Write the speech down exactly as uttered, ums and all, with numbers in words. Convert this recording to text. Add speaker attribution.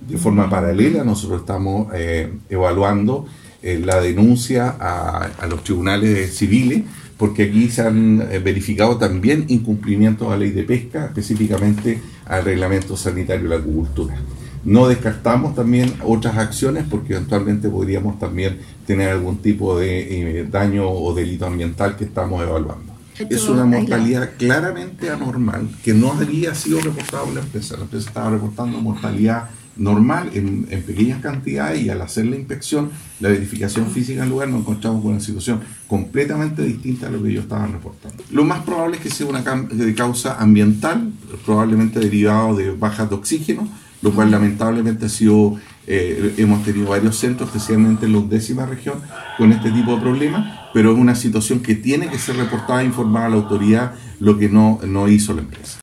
Speaker 1: De forma paralela, nosotros estamos eh, evaluando eh, la denuncia a, a los tribunales civiles, porque aquí se han eh, verificado también incumplimientos a la ley de pesca, específicamente al reglamento sanitario de la acuicultura. No descartamos también otras acciones, porque eventualmente podríamos también tener algún tipo de eh, daño o delito ambiental que estamos evaluando. Es una mortalidad claramente anormal que no había sido reportada por la empresa. La empresa estaba reportando mortalidad normal en, en pequeñas cantidades, y al hacer la inspección, la verificación física en el lugar, nos encontramos con una situación completamente distinta a lo que ellos estaban reportando. Lo más probable es que sea una causa ambiental, probablemente derivado de bajas de oxígeno, lo cual lamentablemente ha sido, eh, hemos tenido varios centros, especialmente en la undécima región, con este tipo de problemas, pero es una situación que tiene que ser reportada e informada a la autoridad, lo que no, no hizo la empresa.